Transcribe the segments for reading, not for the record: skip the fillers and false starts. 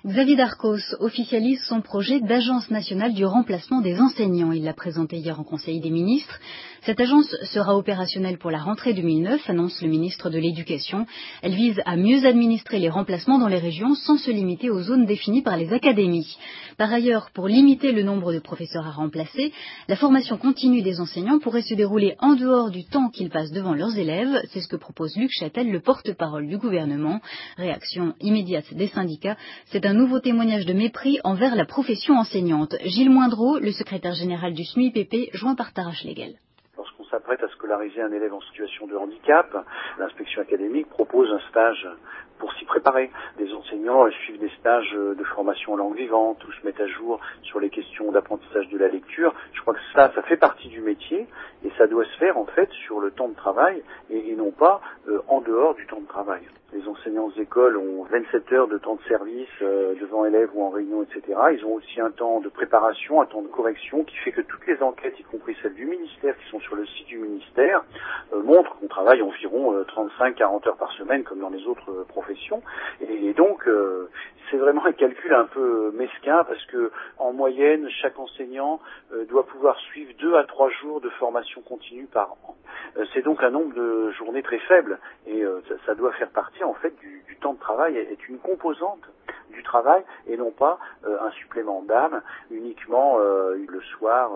Xavier Darcos officialise son projet d'agence nationale du remplacement des enseignants. Il l'a présenté hier en Conseil des ministres. Cette agence sera opérationnelle pour la rentrée 2009, annonce le ministre de l'Éducation. Elle vise à mieux administrer les remplacements dans les régions sans se limiter aux zones définies par les académies. Par ailleurs, pour limiter le nombre de professeurs à remplacer, la formation continue des enseignants pourrait se dérouler en dehors du temps qu'ils passent devant leurs élèves. C'est ce que propose Luc Châtel, le porte-parole du gouvernement. Réaction immédiate des syndicats. C'est un nouveau témoignage de mépris envers la profession enseignante. Gilles Moindreau, le secrétaire général du SMUIPP, joint par Tara Schlegel. Lorsqu'on s'apprête à scolariser un élève en situation de handicap, l'inspection académique propose un stage pour s'y préparer. Les enseignants suivent des stages de formation en langue vivante ou se mettent à jour sur les questions d'apprentissage de la lecture. Je crois que ça fait partie du métier et ça doit se faire en fait sur le temps de travail et non pas en dehors du temps de travail. Les enseignants aux écoles ont 27 heures de temps de service devant élèves ou en réunion, etc. Ils ont aussi un temps de préparation, un temps de correction qui fait que toutes les enquêtes, y compris celles du ministère qui sont sur le site du ministère, montrent qu'on travaille environ 35-40 heures par semaine comme dans les autres professions. Et donc, c'est vraiment un calcul un peu mesquin parce que en moyenne, chaque enseignant doit pouvoir suivre 2 à 3 jours de formation continue par an. C'est donc un nombre de journées très faible et ça doit faire partie en fait du temps de travail, est une composante du travail et non pas un supplément d'âme uniquement le soir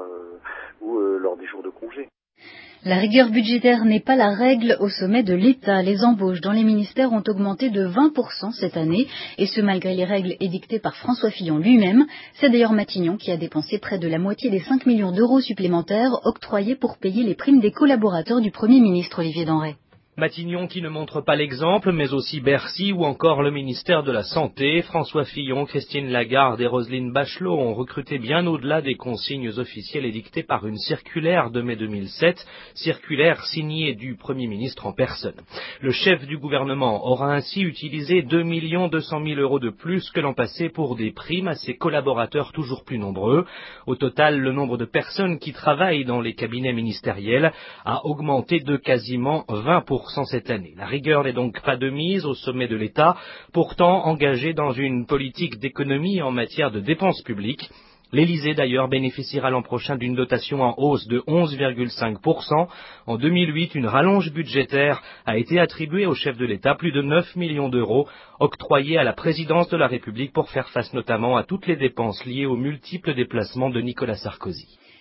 ou lors des jours de congé. La rigueur budgétaire n'est pas la règle au sommet de l'État. Les embauches dans les ministères ont augmenté de 20% cette année, et ce malgré les règles édictées par François Fillon lui-même. C'est d'ailleurs Matignon qui a dépensé près de la moitié des 5 millions d'euros supplémentaires octroyés pour payer les primes des collaborateurs du Premier ministre Olivier Denrey. Matignon qui ne montre pas l'exemple, mais aussi Bercy ou encore le ministère de la Santé. François Fillon, Christine Lagarde et Roselyne Bachelot ont recruté bien au-delà des consignes officielles édictées par une circulaire de mai 2007, circulaire signée du Premier ministre en personne. Le chef du gouvernement aura ainsi utilisé 2 200 000 euros de plus que l'an passé pour des primes à ses collaborateurs toujours plus nombreux. Au total, le nombre de personnes qui travaillent dans les cabinets ministériels a augmenté de quasiment 20% cette année. La rigueur n'est donc pas de mise au sommet de l'État, pourtant engagé dans une politique d'économie en matière de dépenses publiques. L'Élysée d'ailleurs bénéficiera l'an prochain d'une dotation en hausse de 11,5%. En 2008, une rallonge budgétaire a été attribuée au chef de l'État, plus de 9 millions d'euros octroyés à la présidence de la République pour faire face notamment à toutes les dépenses liées aux multiples déplacements de Nicolas Sarkozy.